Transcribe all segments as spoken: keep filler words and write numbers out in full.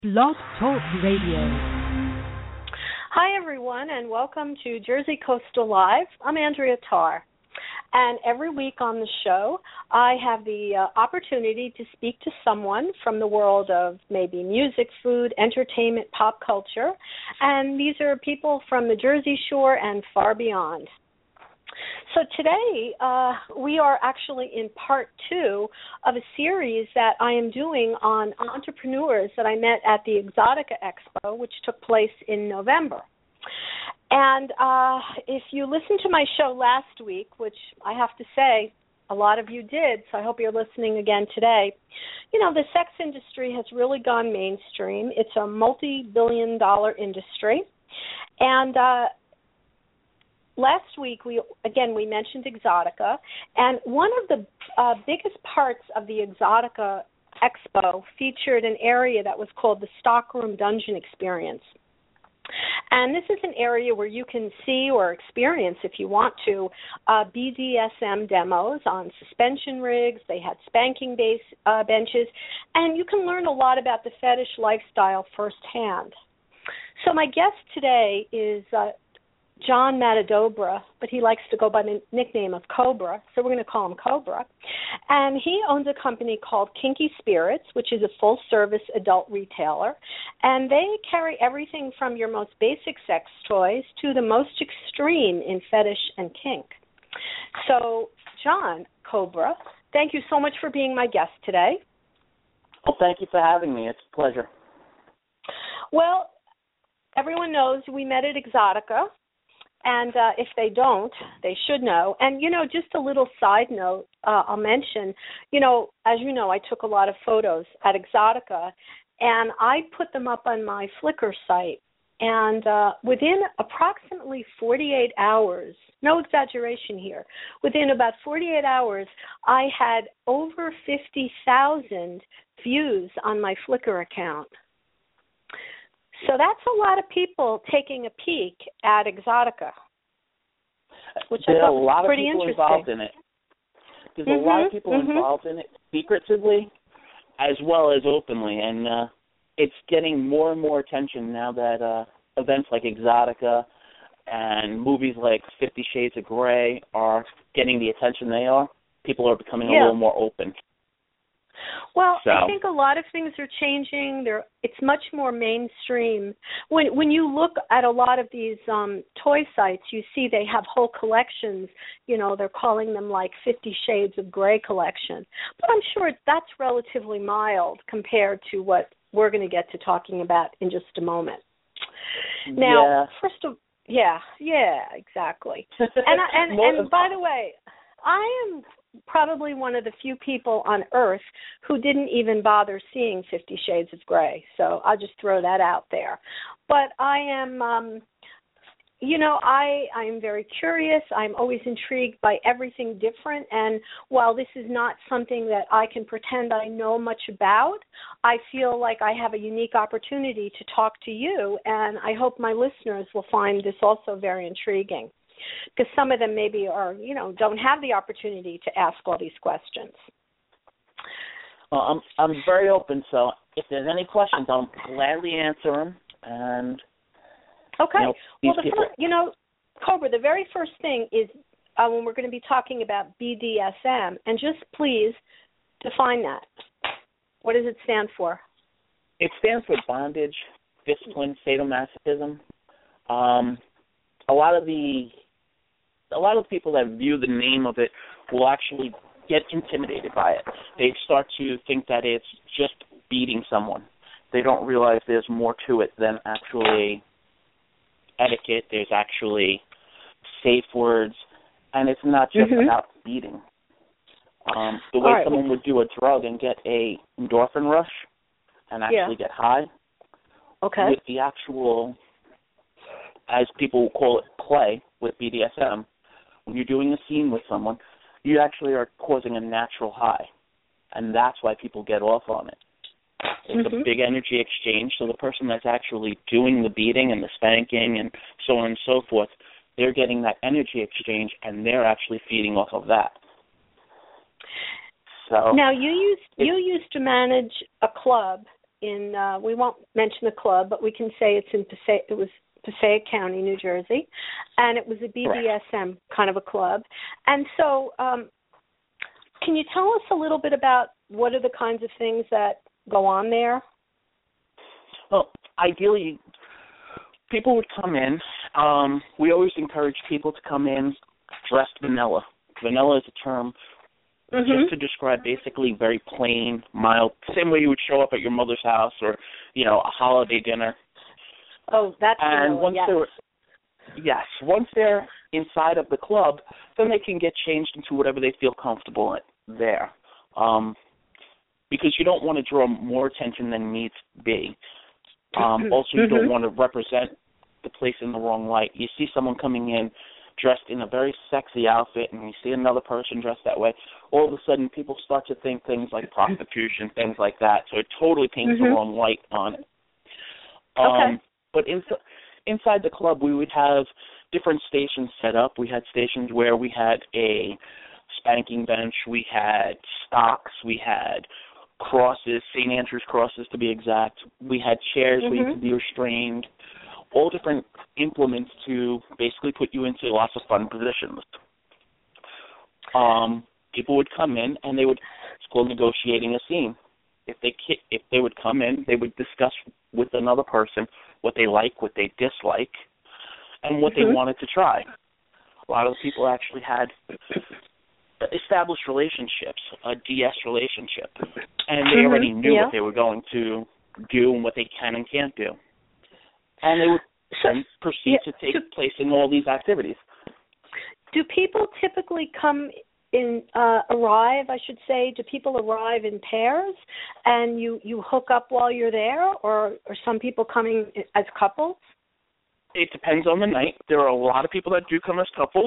Blog Talk Radio. Hi, everyone, and welcome to Jersey Coastal Live. I'm Andrea Tarr, and every week on the show, I have the uh, opportunity to speak to someone from the world of maybe music, food, entertainment, pop culture, and these are people from the Jersey Shore and far beyond. So today, uh, we are actually in part two of a series that I am doing on entrepreneurs that I met at the Exotica Expo, which took place in November. And uh, if you listened to my show last week, which I have to say a lot of you did, so I hope you're listening again today, you know, the sex industry has really gone mainstream. It's a multi-billion dollar industry. And uh Last week, we again, we mentioned Exotica, and one of the uh, biggest parts of the Exotica Expo featured an area that was called the Stockroom Dungeon Experience. And this is an area where you can see or experience, if you want to, uh, B D S M demos on suspension rigs. They had spanking base uh, benches, and you can learn a lot about the fetish lifestyle firsthand. So my guest today is uh, John Matadobra, but he likes to go by the nickname of Cobra, so we're going to call him Cobra. And he owns a company called Kinky Spirits, which is a full-service adult retailer, and they carry everything from your most basic sex toys to the most extreme in fetish and kink. So, John Cobra, thank you so much for being my guest today. Well, thank you for having me. It's a pleasure. Well, everyone knows we met at Exotica. And uh, if they don't, they should know. And, you know, just a little side note uh, I'll mention, you know, as you know, I took a lot of photos at Exotica, and I put them up on my Flickr site. And uh, within approximately forty-eight hours, no exaggeration here, within about forty-eight hours, I had over fifty thousand views on my Flickr account. So that's a lot of people taking a peek at Exotica, which There I thought are a lot was of pretty people interesting. involved in it. There's mm-hmm, a lot of people mm-hmm. involved in it secretively as well as openly, and uh, it's getting more and more attention now that uh, events like Exotica and movies like Fifty Shades of Grey are getting the attention they are. People are becoming yeah. a little more open. Well, so. I think a lot of things are changing. They're, it's much more mainstream. When when you look at a lot of these um, toy sites, you see they have whole collections. You know, they're calling them like Fifty Shades of Grey collection. But I'm sure that's relatively mild compared to what we're going to get to talking about in just a moment. Now, yeah. first of yeah, yeah, exactly. and I, and and by the way, I am probably one of the few people on Earth who didn't even bother seeing Fifty Shades of Grey. So I'll just throw that out there. But I am, um, you know, I I am very curious. I'm always intrigued by everything different. And while this is not something that I can pretend I know much about, I feel like I have a unique opportunity to talk to you. And I hope my listeners will find this also very intriguing, because some of them maybe are, you know, don't have the opportunity to ask all these questions. Well, I'm I'm very open, so if there's any questions, I'll gladly answer them. And okay, you know, well, the people... first, you know, Cobra, the very first thing is uh, when we're going to be talking about B D S M, and just please define that. What does it stand for? It stands for bondage, discipline, sadomasochism. Um, a lot of the A lot of people that view the name of it will actually get intimidated by it. They start to think that it's just beating someone. They don't realize there's more to it than actually etiquette. There's actually safe words, and it's not just mm-hmm. about beating. Um, the way right. someone would do a drug and get a endorphin rush and actually yeah. get high, okay. with the actual, as people call it, play with B D S M, when you're doing a scene with someone, you actually are causing a natural high, and that's why people get off on it. It's mm-hmm. a big energy exchange, so the person that's actually doing the beating and the spanking and so on and so forth, they're getting that energy exchange, and they're actually feeding off of that. So now, you used you used to manage a club in, uh, we won't mention the club, but we can say it's in Passaic, it was Passaic County, New Jersey, and it was a B D S M kind of a club. And so um, can you tell us a little bit about what are the kinds of things that go on there? Well, ideally, people would come in. Um, we always encourage people to come in dressed vanilla. Vanilla is a term mm-hmm. just to describe basically very plain, mild, same way you would show up at your mother's house or, you know, a holiday dinner. Oh, that's and vanilla, once yes. they're yes, once they're inside of the club, then they can get changed into whatever they feel comfortable in there. Um, because you don't want to draw more attention than needs be. Um, also, you mm-hmm. don't want to represent the place in the wrong light. You see someone coming in dressed in a very sexy outfit, and you see another person dressed that way, all of a sudden people start to think things like prostitution, things like that. So it totally paints mm-hmm. the wrong light on it. Um, okay. But in, inside the club, we would have different stations set up. We had stations where we had a spanking bench, we had stocks, we had crosses, Saint Andrew's crosses to be exact. We had chairs mm-hmm. where you could be restrained, all different implements to basically put you into lots of fun positions. Um, people would come in and they would, it's called negotiating a scene. If they if they would come in, they would discuss with another person what they like, what they dislike, and what mm-hmm. they wanted to try. A lot of people actually had established relationships, a D S relationship, and they mm-hmm. already knew yeah. what they were going to do and what they can and can't do. And they would then proceed yeah. to take so, place in all these activities. Do people typically come in, uh, arrive, I should say, do people arrive in pairs and you, you hook up while you're there, or are some people coming as couples? It depends on the night. There are a lot of people that do come as couples.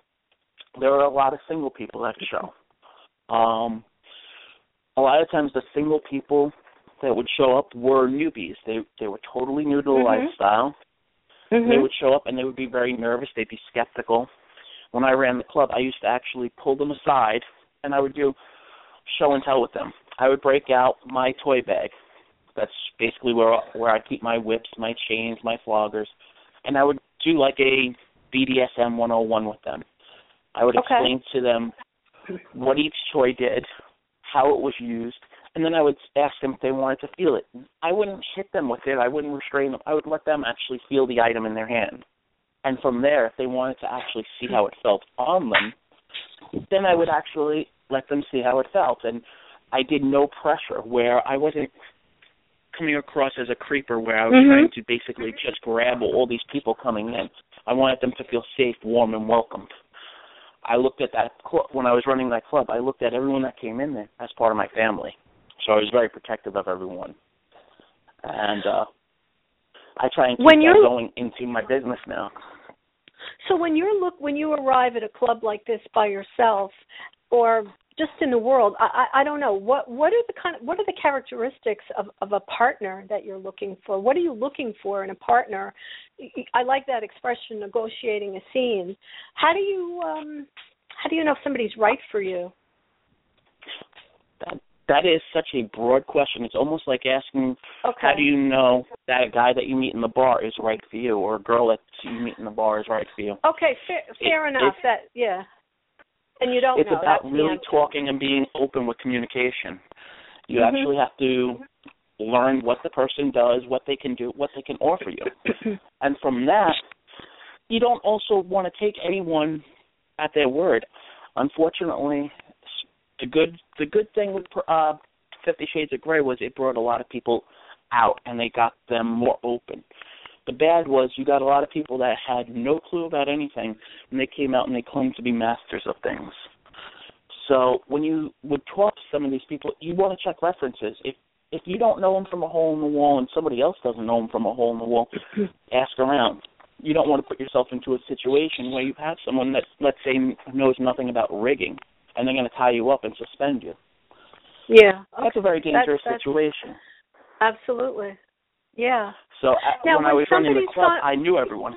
There are a lot of single people that show. Um, a lot of times the single people that would show up were newbies. They they were totally new to the mm-hmm. lifestyle. Mm-hmm. They would show up and they would be very nervous. They'd be skeptical. When I ran the club, I used to actually pull them aside and I would do show and tell with them. I would break out my toy bag. That's basically where where I keep my whips, my chains, my floggers. And I would do like a B D S M one oh one with them. I would okay. explain to them what each toy did, how it was used, and then I would ask them if they wanted to feel it. I wouldn't hit them with it. I wouldn't restrain them. I would let them actually feel the item in their hand. And from there, if they wanted to actually see how it felt on them, then I would actually let them see how it felt. And I did no pressure, where I wasn't coming across as a creeper, where I was mm-hmm. trying to basically just grab all these people coming in. I wanted them to feel safe, warm, and welcomed. I looked at that club, when I was running that club, I looked at everyone that came in there as part of my family. So I was very protective of everyone. And uh, I try and keep when that going into my business now. So when you're look when you arrive at a club like this by yourself, or just in the world, I, I, I don't know, what what are the kind of, what are the characteristics of, of a partner that you're looking for? What are you looking for in a partner? I like that expression, negotiating a scene. How do you um, how do you know if somebody's right for you? That that is such a broad question. It's almost like asking, okay. how do you know that a guy that you meet in the bar is right for you, or a girl that you meet in the bar is right for you? Okay, fair, fair it, enough. That yeah. And you don't it's know. about That's really talking and being open with communication. You mm-hmm. actually have to learn what the person does, what they can do, what they can offer you. And from that, you don't also want to take anyone at their word. Unfortunately, the good the good thing with uh, Fifty Shades of Grey was it brought a lot of people out and they got them more open. The bad was you got a lot of people that had no clue about anything, and they came out and they claimed to be masters of things. So when you would talk to some of these people, you want to check references. If if you don't know them from a hole in the wall and somebody else doesn't know them from a hole in the wall, ask around. You don't want to put yourself into a situation where you have someone that, let's say, knows nothing about rigging, and they're going to tie you up and suspend you. Yeah. Okay. That's a very dangerous that's, that's, situation. Absolutely. Yeah. So now, when, when I was running the club, gone, I knew everyone.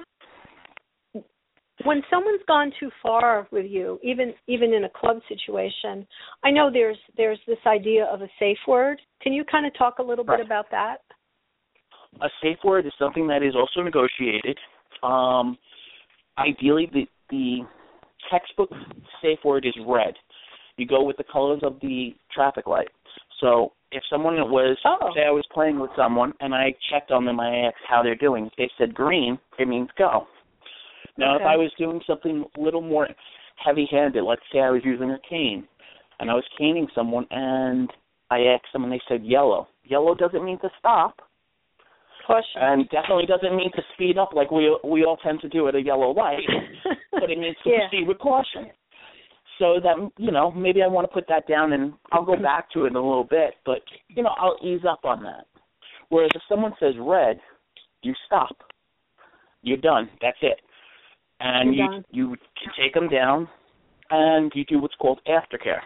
When someone's gone too far with you, even even in a club situation, I know there's there's this idea of a safe word. Can you kind of talk a little Right. bit about that? A safe word is something that is also negotiated. Um, ideally, the, the textbook safe word is red. You go with the colors of the traffic light. So if someone was, Oh. say I was playing with someone and I checked on them, I asked how they're doing. If they said green, it means go. Now, Okay. if I was doing something a little more heavy-handed, let's say I was using a cane, and I was caning someone, and I asked them, and they said yellow. Yellow doesn't mean to stop, Caution. and definitely doesn't mean to speed up like we we all tend to do at a yellow light, but it means to Yeah. proceed with caution. So that, you know, maybe I want to put that down, and I'll go back to it in a little bit, but, you know, I'll ease up on that. Whereas if someone says red, you stop. You're done. That's it. And You're you done. you can take them down, and you do what's called aftercare.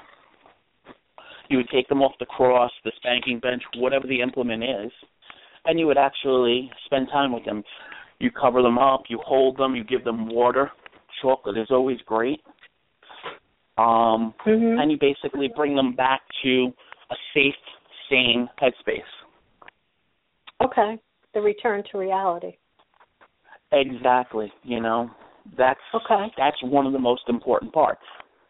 You would take them off the cross, the spanking bench, whatever the implement is, and you would actually spend time with them. You cover them up, you hold them, you give them water. Chocolate is always great. Um, Mm-hmm. and you basically bring them back to a safe, sane headspace. Okay. The return to reality. Exactly. You know, that's Okay. that's one of the most important parts.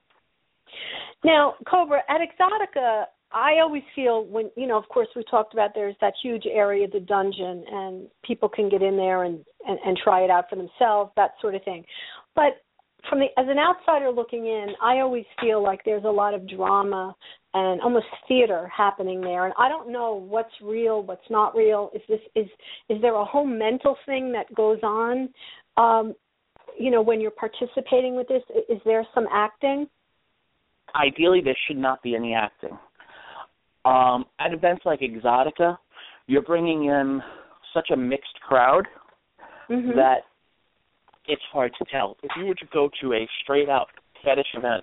Now, Cobra, at Exotica, I always feel when, you know, of course we talked about there's that huge area, the dungeon, and people can get in there and, and, and try it out for themselves, that sort of thing. But from the, as an outsider looking in, I always feel like there's a lot of drama and almost theater happening there. And I don't know what's real, what's not real. Is this is is there a whole mental thing that goes on, um, you know, when you're participating with this? Is there some acting? Ideally, there should not be any acting. Um, at events like Exotica, you're bringing in such a mixed crowd Mm-hmm. that it's hard to tell. If you were to go to a straight-out fetish event,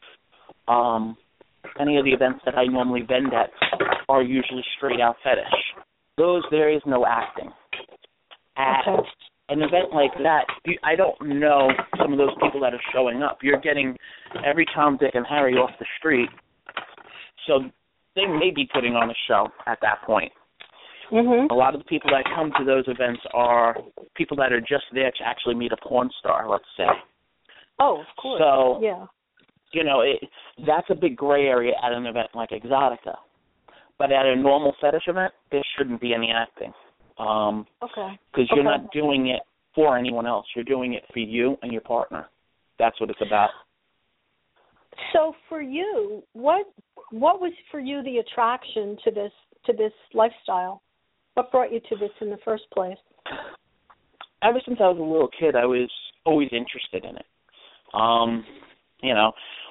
um, any of the events that I normally vend at are usually straight-out fetish. Those, there is no acting. At Okay. an event like that, you, I don't know some of those people that are showing up. You're getting every Tom, Dick, and Harry off the street, so they may be putting on a show at that point. Mm-hmm. A lot of the people that come to those events are people that are just there to actually meet a porn star, let's say. Oh, of course. So, yeah. you know, it, that's a big gray area at an event like Exotica. But at a normal fetish event, there shouldn't be any acting. Um, Okay. because you're Okay. not doing it for anyone else. You're doing it for you and your partner. That's what it's about. So for you, what what was for you the attraction to this to this lifestyle? What brought you to this in the first place? Ever since I was a little kid, I was always interested in it. Um, you know,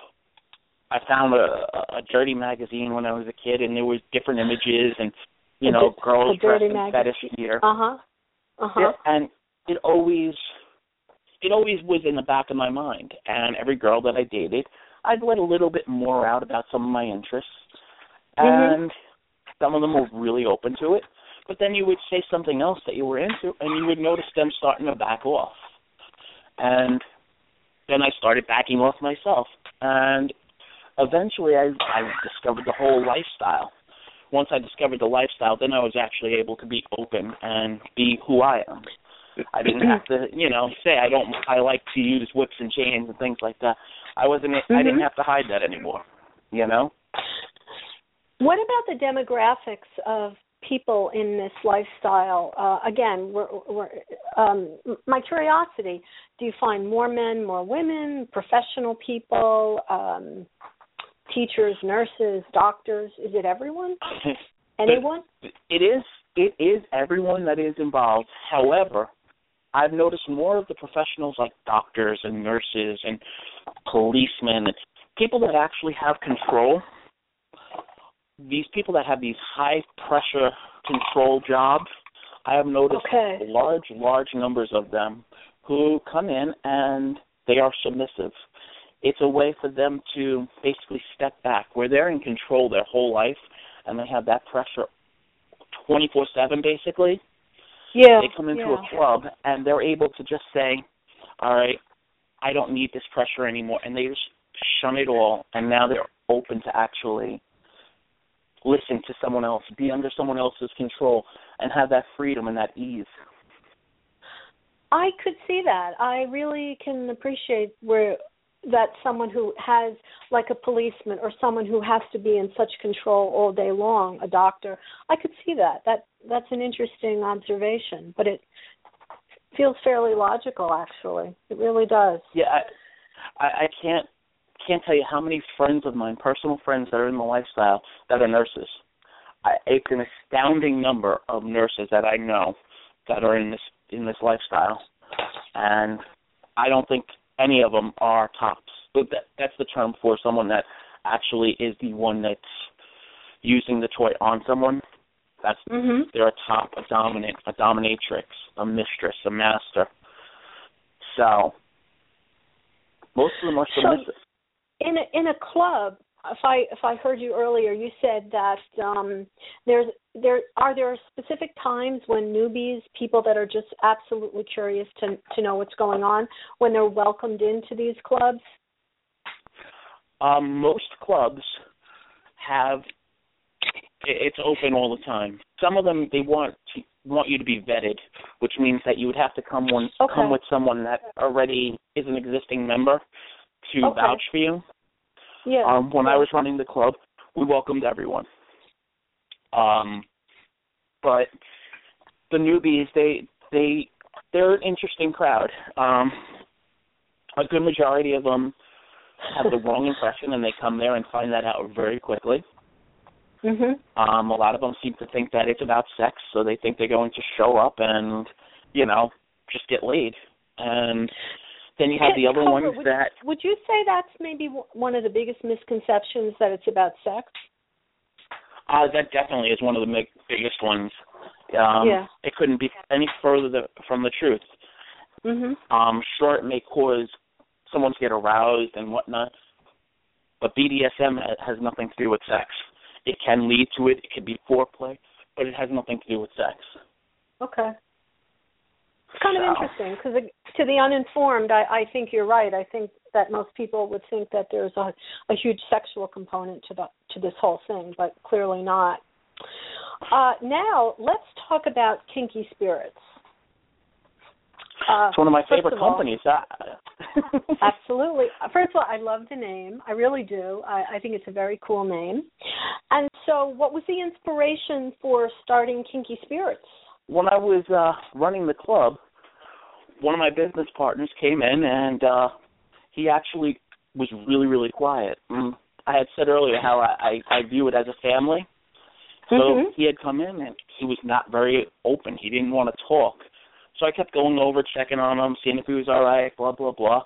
I found a, a dirty magazine when I was a kid, and there was different images and, you A know, di- girls a dirty dressed in magazine. fetish gear. Uh-huh. Uh-huh. Yeah, and it always, it always was in the back of my mind. And every girl that I dated, I'd let a little bit more out about some of my interests. Mhm. And some of them were really open to it. But then you would say something else that you were into, and you would notice them starting to back off. And then I started backing off myself. And eventually I, I discovered the whole lifestyle. Once I discovered the lifestyle, then I was actually able to be open and be who I am. I didn't have to, you know, say I don't. I like to use whips and chains and things like that. I wasn't. Mm-hmm. I didn't have to hide that anymore. You know. What about the demographics of people in this lifestyle? Uh, again, we're, we're, um, my curiosity: do you find more men, more women, professional people, um, teachers, nurses, doctors? Is it everyone? Anyone? It is. It is everyone that is involved. However, I've noticed more of the professionals like doctors and nurses and policemen and people that actually have control. These people that have these high-pressure control jobs, I have noticed Okay. large, large numbers of them who come in and they are submissive. It's a way for them to basically step back, where they're in control their whole life and they have that pressure twenty-four seven basically. Yeah. They come into yeah. a club and they're able to just say, all right, I don't need this pressure anymore. And they just shun it all, and now they're open to actually listen to someone else, be under someone else's control, and have that freedom and that ease. I could see that. I really can appreciate where that someone who has, like a policeman or someone who has to be in such control all day long, a doctor, I could see that. That that's an interesting observation, but it feels fairly logical, actually. It really does. Yeah, I, I, I can't can't tell you how many friends of mine, personal friends that are in the lifestyle, that are nurses. I, it's an astounding number of nurses that I know that are in this in this lifestyle, and I don't think any of them are tops. But that, that's the term for someone that actually is the one that's using the toy on someone. That's mm-hmm. They're a top, a dominant, a dominatrix, a mistress, a master. So most of them are submissive. So in a, in a club, if I if I heard you earlier, you said that um, there's there are there specific times when newbies, people that are just absolutely curious to to know what's going on, when they're welcomed into these clubs? Um, most clubs have it's open all the time. Some of them they want to, want you to be vetted, which means that you would have to come one okay. come with someone that already is an existing member to okay. vouch for you. Yeah. Um, when yeah. I was running the club, we welcomed everyone. Um, but the newbies, they they they're an interesting crowd. Um, a good majority of them have the wrong impression, and they come there and find that out very quickly. Mm-hmm. Um, a lot of them seem to think that it's about sex, so they think they're going to show up and, you know, just get laid. And then you have the other Cobra, ones would, that... Would you say that's maybe one of the biggest misconceptions, that it's about sex? Uh, that definitely is one of the big, biggest ones. Um, yeah. It couldn't be any further the, from the truth. Mm-hmm. Um, sure, it may cause someone to get aroused and whatnot, but B D S M has nothing to do with sex. It can lead to it. It could be foreplay, but it has nothing to do with sex. Okay. It's kind so. of interesting, because to the uninformed, I, I think you're right. I think that most people would think that there's a, a huge sexual component to the to this whole thing, but clearly not. Uh, now, let's talk about Kinky Spirits. Uh, it's one of my favorite of all, companies. Absolutely. First of all, I love the name. I really do. I, I think it's a very cool name. And so what was the inspiration for starting Kinky Spirits? When I was uh, running the club, one of my business partners came in, and uh, he actually was really, really quiet. Mm. I had said earlier how I, I, I view it as a family. So mm-hmm. he had come in, and he was not very open. He didn't want to talk. So I kept going over, checking on him, seeing if he was all right, blah, blah, blah.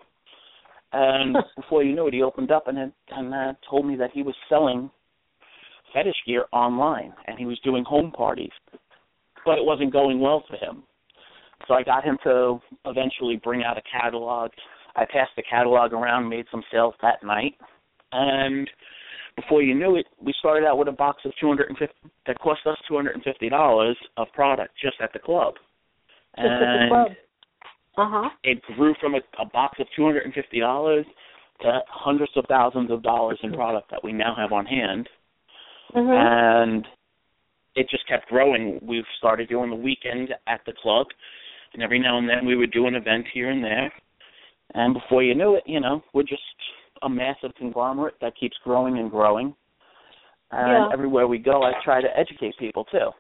And before you knew it, he opened up and, had, and uh, told me that he was selling fetish gear online, and he was doing home parties. But it wasn't going well for him. So I got him to eventually bring out a catalog. I passed the catalog around, made some sales that night. And before you knew it, we started out with a box of two hundred fifty dollars that cost us two hundred fifty dollars of product just at the club. Just and at the club. Uh-huh. It grew from a, a box of two hundred fifty dollars to hundreds of thousands of dollars in product that we now have on hand. Mm-hmm. And it just kept growing. We've started doing the weekend at the club, and every now and then we would do an event here and there. And before you knew it, you know, we're just a massive conglomerate that keeps growing and growing. And yeah. everywhere we go, I try to educate people, too.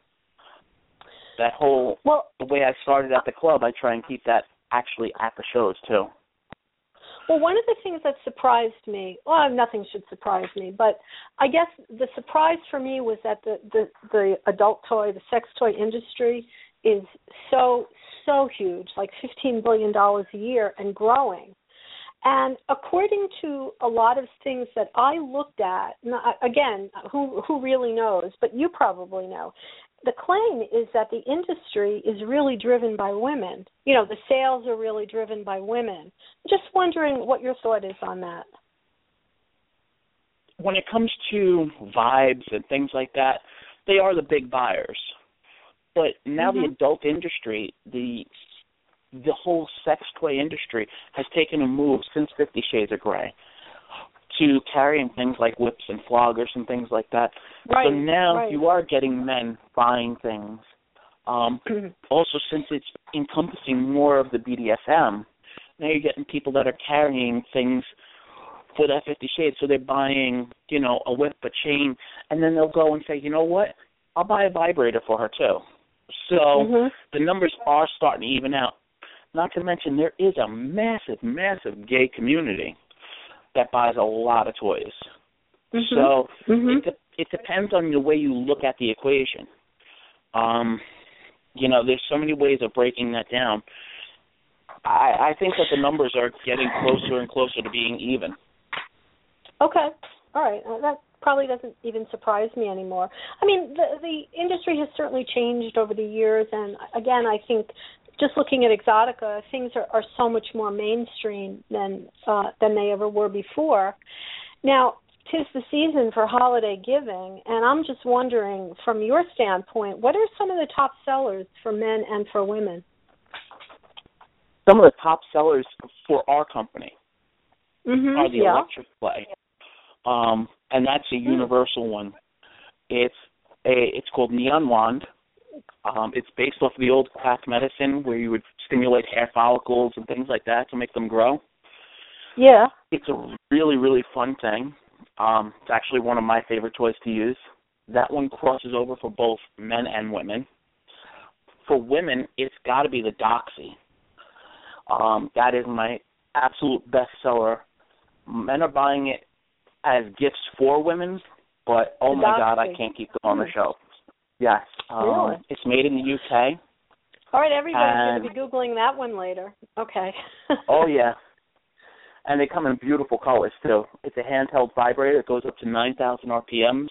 That whole, well, the way I started at the club, I try and keep that actually at the shows, too. Well, one of the things that surprised me, well, nothing should surprise me, but I guess the surprise for me was that the, the, the adult toy, the sex toy industry is so, so huge, like fifteen billion dollars a year and growing. And according to a lot of things that I looked at, again, who who really knows, but you probably know, the claim is that the industry is really driven by women. You know, the sales are really driven by women. Just wondering what your thought is on that. When it comes to vibes and things like that, they are the big buyers. But now mm-hmm. the adult industry, the the whole sex toy industry has taken a move since Fifty Shades of Grey to carrying things like whips and floggers and things like that. Right, so now right. you are getting men buying things. Um, also, since it's encompassing more of the B D S M, now you're getting people that are carrying things for that Fifty Shades. So they're buying, you know, a whip, a chain, and then they'll go and say, you know what, I'll buy a vibrator for her too. So mm-hmm. the numbers are starting to even out. Not to mention there is a massive, massive gay community that buys a lot of toys. Mm-hmm. So mm-hmm. it, de- it depends on the way you look at the equation. Um, you know, there's so many ways of breaking that down. I, I think that the numbers are getting closer and closer to being even. Okay. All right. Uh, that probably doesn't even surprise me anymore. I mean, the the industry has certainly changed over the years, and again, I think just looking at Exotica, things are, are so much more mainstream than uh, than they ever were before. Now, 'tis the season for holiday giving, and I'm just wondering, from your standpoint, what are some of the top sellers for men and for women? Some of the top sellers for our company mm-hmm, are the yeah. electric play, um, and that's a mm. universal one. It's a it's called Neon Wand. Um, it's based off of the old quack medicine where you would stimulate hair follicles and things like that to make them grow. Yeah. It's a really, really fun thing. Um, it's actually one of my favorite toys to use. That one crosses over for both men and women. For women, it's got to be the Doxy. Um, that is my absolute best seller. Men are buying it as gifts for women, but oh the my Doxy. God, I can't keep them on the shelf. Yes. Um, really? It's made in the U K. All right, everybody's and, going to be Googling that one later. Okay. oh, yeah. And they come in beautiful colors, too. It's a handheld vibrator. It goes up to nine thousand R P Ms.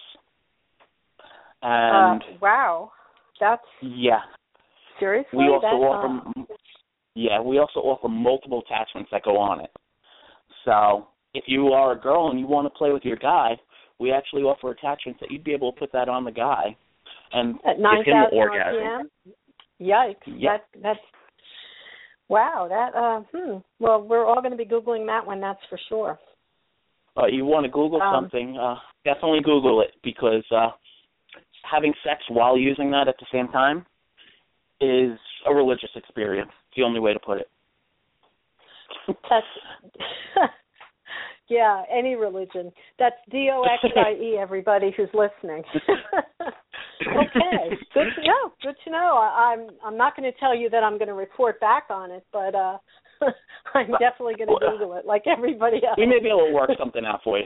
And uh, wow. That's... Yeah. Seriously? We also that, offer... uh... Yeah, we also offer multiple attachments that go on it. So if you are a girl and you want to play with your guy, we actually offer attachments that you'd be able to put that on the guy and at nine give him the thousand orgasm. R P M? Yikes. Yep. That, that's... Wow, that, uh, hmm. Well, we're all going to be Googling that one, that's for sure. Uh, you want to Google um, something, uh, definitely Google it, because uh, having sex while using that at the same time is a religious experience. It's the only way to put it. That's... Yeah, any religion. That's D O X I E, everybody who's listening. Okay, good to know. Good to know. I, I'm I'm not going to tell you that I'm going to report back on it, but uh, I'm definitely going to Google it, like everybody else. We may be able to work something out for you.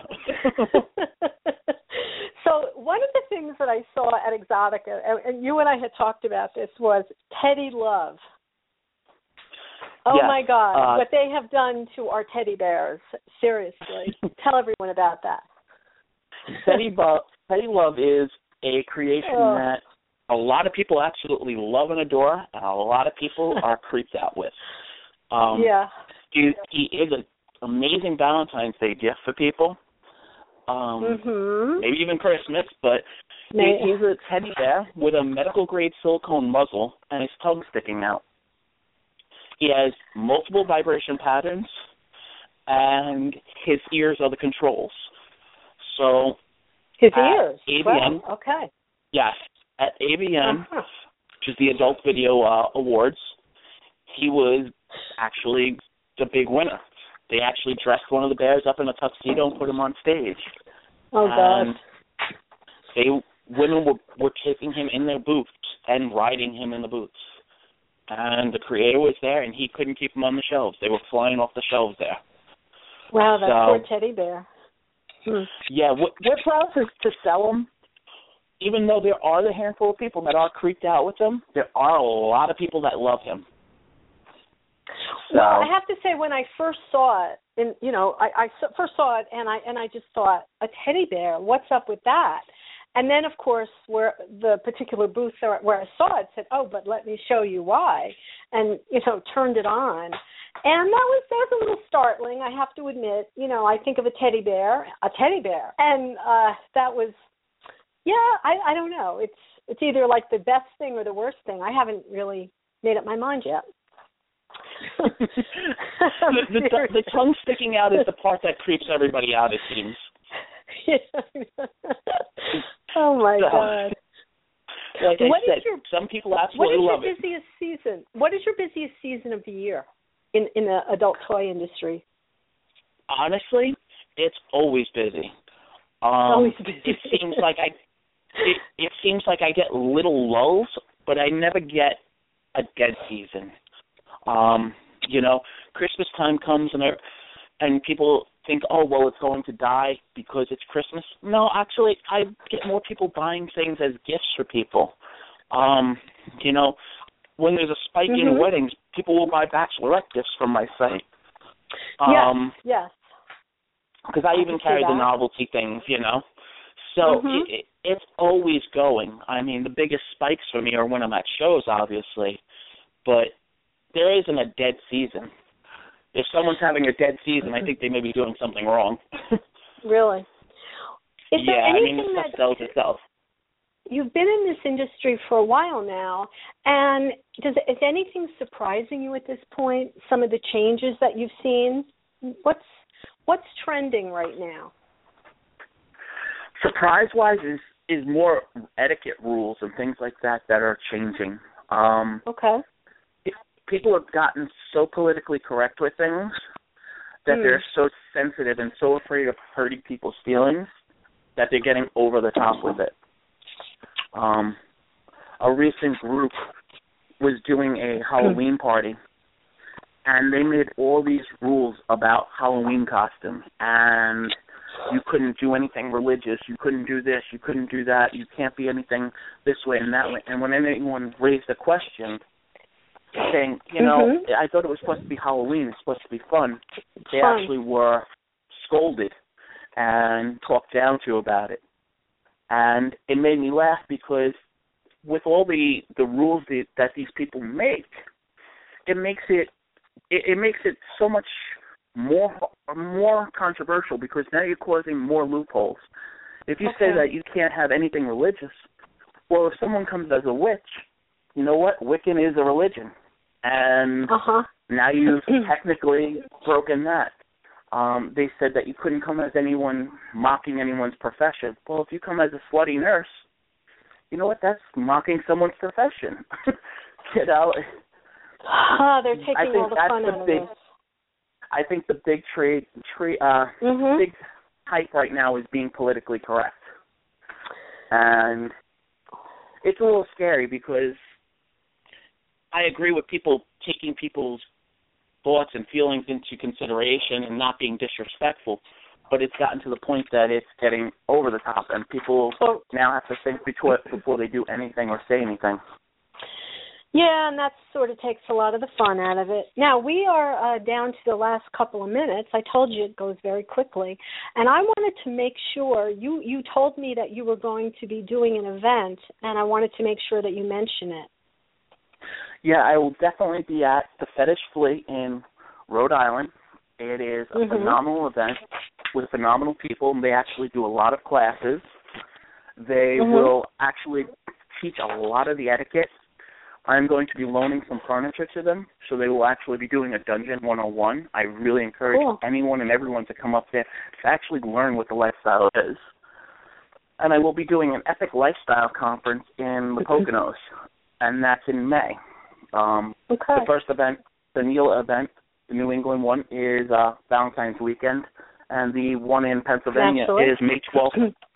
So one of the things that I saw at Exotica, and, and you and I had talked about this, was Teddy Love. Oh, yes, my God, uh, what they have done to our teddy bears. Seriously. Tell everyone about that. Teddy, Bo- Teddy Love is a creation oh. that a lot of people absolutely love and adore, and a lot of people are creeped out with. Um, yeah. He, he is an amazing Valentine's Day gift for people. Um, mm-hmm. Maybe even Christmas, but maybe. he, he's a teddy bear with a medical-grade silicone muzzle and his tongue sticking out. He has multiple vibration patterns, and his ears are the controls. So his ears? A V N, wow, okay. Yes. At A V N, uh-huh. which is the Adult Video uh, Awards, he was actually the big winner. They actually dressed one of the bears up in a tuxedo and put him on stage. Oh, and God. They, women were, were taking him in their boots and riding him in the boots. And the creator was there, and he couldn't keep them on the shelves. They were flying off the shelves there. Wow, that so, poor teddy bear. Hmm. Yeah, we're, we're proud to, to sell them. Even though there are the handful of people that are creeped out with them, there are a lot of people that love him. So, well, I have to say, when I first saw it, and you know, I, I first saw it, and I and I just thought, a teddy bear, what's up with that? And then, of course, where the particular booth where I saw it said, "Oh, but let me show you why," and you know, turned it on, and that was that was a little startling. I have to admit, you know, I think of a teddy bear, a teddy bear, and uh, that was, yeah, I, I don't know. It's it's either like the best thing or the worst thing. I haven't really made up my mind yet. the, the, the, the tongue sticking out is the part that creeps everybody out, it seems. Yeah. Oh, my so, God. Like I what said, is your, some people absolutely love it. What is your busiest it. season? What is your busiest season of the year in, in the adult toy industry? Honestly, it's always busy. Um, always busy. It seems like I it, it seems like I get little lulls, but I never get a dead season. Um, you know, Christmas time comes and there, and people think, oh, well, it's going to die because it's Christmas. No, actually, I get more people buying things as gifts for people. Um, you know, when there's a spike mm-hmm. in weddings, people will buy bachelorette gifts from my site. Um, yes, yes. Because I, I even carry the novelty things, you know. So mm-hmm. it, it, it's always going. I mean, the biggest spikes for me are when I'm at shows, obviously. But there isn't a dead season. If someone's having a dead season, I think they may be doing something wrong. Really? Is yeah, there I anything mean, the stuff that sells itself. You've been in this industry for a while now, and does is anything surprising you at this point? Some of the changes that you've seen? What's what's trending right now? Surprise-wise is is more etiquette rules and things like that that are changing. Um, okay. People have gotten so politically correct with things that mm. they're so sensitive and so afraid of hurting people's feelings that they're getting over the top with it. Um, a recent group was doing a Halloween party, and they made all these rules about Halloween costumes, and you couldn't do anything religious, you couldn't do this, you couldn't do that, you can't be anything this way and that way. And when anyone raised a question, saying, you know, mm-hmm. I thought it was supposed to be Halloween, it's supposed to be fun, they fun. actually were scolded and talked down to about it. And it made me laugh because with all the, the rules that, that these people make, it makes it, it it makes it so much more more controversial because now you're causing more loopholes. If you okay. say that you can't have anything religious, well, if someone comes as a witch, you know what? Wiccan is a religion. And uh-huh. now you've technically broken that. Um, they said that you couldn't come as anyone mocking anyone's profession. Well, if you come as a slutty nurse, you know what? That's mocking someone's profession. you know? Ah, they're taking I think all the that's fun the out of big, this. I think the big trade, trade uh, mm-hmm. big hype right now is being politically correct. And it's a little scary because I agree with people taking people's thoughts and feelings into consideration and not being disrespectful, but it's gotten to the point that it's getting over the top, and people so, now have to think before, before they do anything or say anything. Yeah, and that sort of takes a lot of the fun out of it. Now, we are uh, down to the last couple of minutes. I told you it goes very quickly. And I wanted to make sure, you, you told me that you were going to be doing an event, and I wanted to make sure that you mention it. Yeah, I will definitely be at the Fetish Flea in Rhode Island. It is a mm-hmm. phenomenal event with phenomenal people, and they actually do a lot of classes. They mm-hmm. will actually teach a lot of the etiquette. I'm going to be loaning some furniture to them, so they will actually be doing a Dungeon one oh one. I really encourage cool. anyone and everyone to come up there to actually learn what the lifestyle is. And I will be doing an Epic Lifestyle Conference in the Poconos, and that's in May. Um, okay. The first event, the Neil event, the New England one, is uh, Valentine's weekend, and the one in Pennsylvania Absolutely. is May twelfth.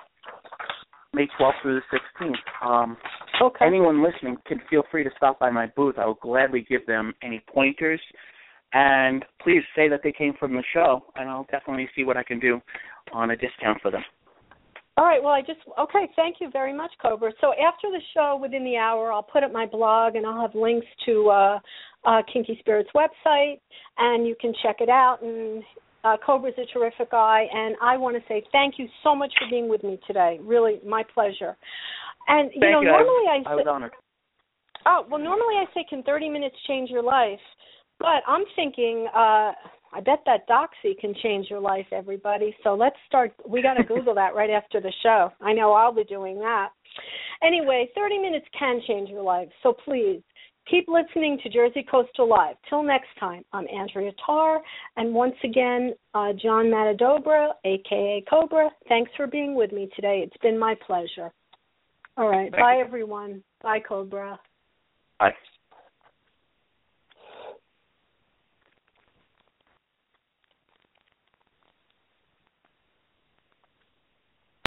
May twelfth through the sixteenth. Um, okay. Anyone listening can feel free to stop by my booth. I will gladly give them any pointers. And please say that they came from the show, and I'll definitely see what I can do on a discount for them. All right. Well, I just, okay, thank you very much, Cobra. So after the show, within the hour, I'll put up my blog, and I'll have links to uh, uh, Kinky Spirit's website, and you can check it out. And Uh, Cobra's a terrific guy, and I want to say thank you so much for being with me today. Really, my pleasure. And, you thank know, you. normally I, I, I was honored. Oh, well, normally I say, can thirty minutes change your life? But I'm thinking, uh, I bet that Doxy can change your life, everybody. So let's start. We got to Google that right after the show. I know I'll be doing that. Anyway, thirty minutes can change your life. So please, Keep listening to Jersey Coastal Live. Till next time, I'm Andrea Tarr, and once again, uh, John Matadobra, a k a. Cobra, thanks for being with me today. It's been my pleasure. All right. Thank Bye, you. everyone. Bye, Cobra. Bye.